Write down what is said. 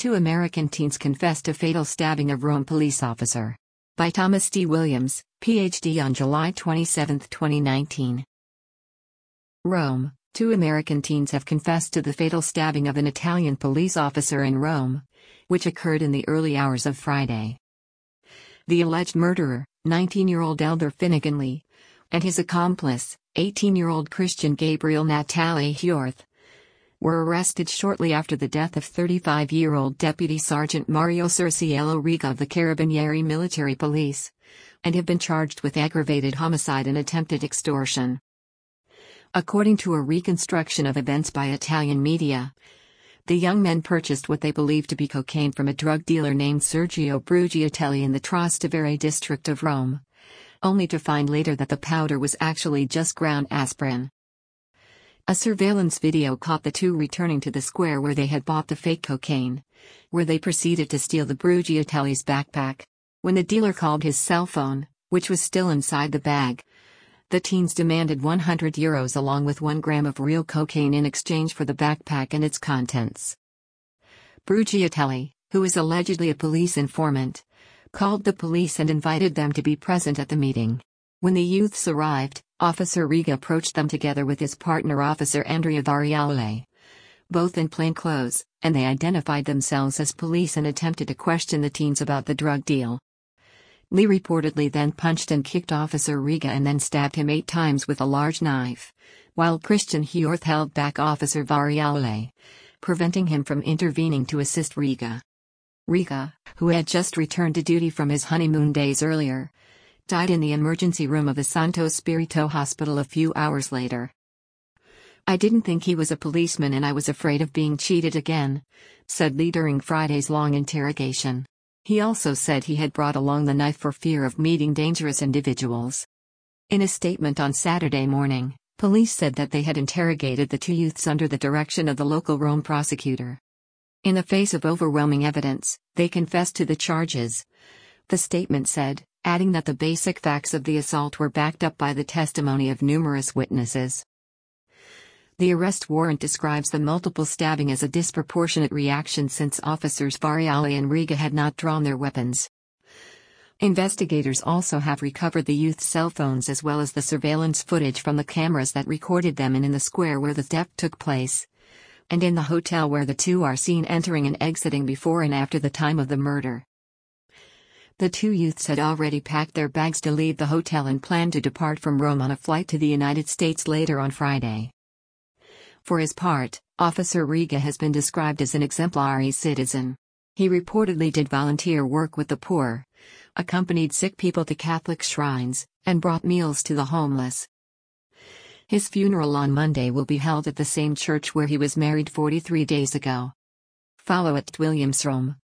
Two American teens confess to fatal stabbing of Rome police officer. By Thomas D. Williams, Ph.D. on July 27, 2019. Rome. Two American teens have confessed to the fatal stabbing of an Italian police officer in Rome, which occurred in the early hours of Friday. The alleged murderer, 19-year-old Elder Finnegan Lee, and his accomplice, 18-year-old Christian Gabriel Natale Hjorth, were arrested shortly after the death of 35-year-old Deputy Sergeant Mario Cerciello Riga of the Carabinieri Military Police, and have been charged with aggravated homicide and attempted extortion. According to a reconstruction of events by Italian media, the young men purchased what they believed to be cocaine from a drug dealer named Sergio Brugiatelli in the Trastevere district of Rome, only to find later that the powder was actually just ground aspirin. A surveillance video caught the two returning to the square where they had bought the fake cocaine, where they proceeded to steal the Brugiatelli's backpack. When the dealer called his cell phone, which was still inside the bag, the teens demanded €100 along with 1 gram of real cocaine in exchange for the backpack and its contents. Brugiatelli, who is allegedly a police informant, called the police and invited them to be present at the meeting. When the youths arrived, Officer Riga approached them together with his partner Officer Andrea Variale, both in plain clothes, and they identified themselves as police and attempted to question the teens about the drug deal. Lee reportedly then punched and kicked Officer Riga and then stabbed him 8 times with a large knife, while Christian Hjorth held back Officer Variale, preventing him from intervening to assist Riga. Riga, who had just returned to duty from his honeymoon days earlier, died in the emergency room of the Santo Spirito Hospital a few hours later. "I didn't think he was a policeman and I was afraid of being cheated again," said Lee during Friday's long interrogation. He also said he had brought along the knife for fear of meeting dangerous individuals. In a statement on Saturday morning, police said that they had interrogated the two youths under the direction of the local Rome prosecutor. In the face of overwhelming evidence, they confessed to the charges, the statement said, adding that the basic facts of the assault were backed up by the testimony of numerous witnesses. The arrest warrant describes the multiple stabbing as a disproportionate reaction since Officers Variale and Riga had not drawn their weapons. Investigators also have recovered the youth's cell phones as well as the surveillance footage from the cameras that recorded them in the square where the theft took place, and in the hotel where the two are seen entering and exiting before and after the time of the murder. The two youths had already packed their bags to leave the hotel and planned to depart from Rome on a flight to the United States later on Friday. For his part, Officer Riga has been described as an exemplary citizen. He reportedly did volunteer work with the poor, accompanied sick people to Catholic shrines, and brought meals to the homeless. His funeral on Monday will be held at the same church where he was married 43 days ago. Follow @WilliamsRome.